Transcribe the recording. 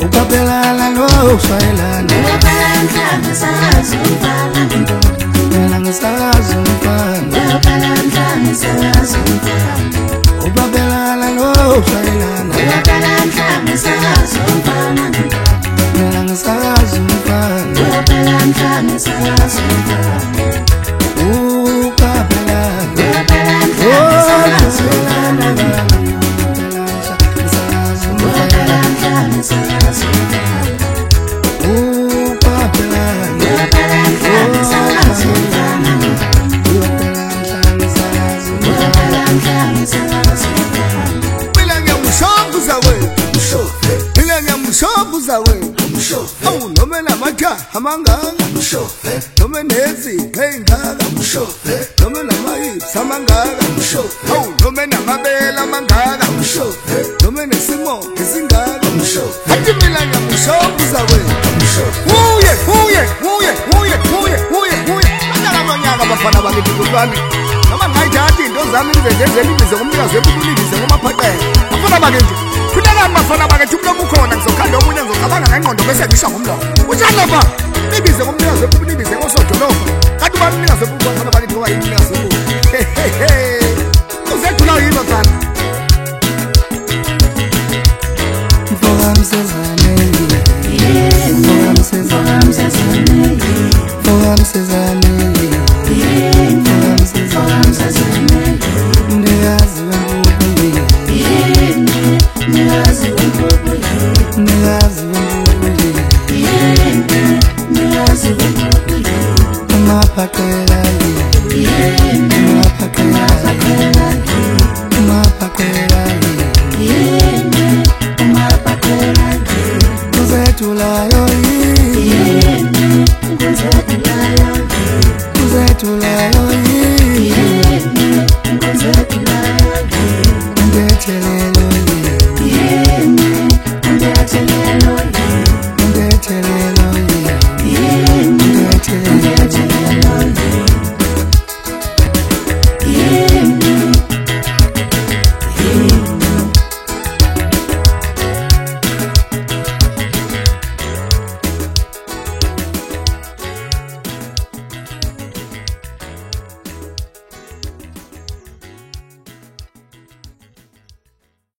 ukapelana loshayelana mina ngisazi umfana ukapelana loshayelana mina ngisazi umfana Oh, no me la macha, amanganga, no me nezi, penganga, no me la mai, samanganga, oh, no me la mabela manganga, no me nesimo, kesinganga, hati milanga mushobuza we, uye, manyala manyala bafana bakithi kulwani, noma ngayithathi into zami ngizenze kumnikazi webulilise ngomaphatela, bafana bakithi kunala bafana bakithi umlomo ukhona ngizokhanda omunye ngizocabanga ngengqondo bese ngisho ngomlomo unjani lapha nibize ngomnikazi webulilise ngosodolopha kanti ubamnikazi webulilise bakithi ngoba yimnikazi webulilise uzedula yini sana Ndiyazi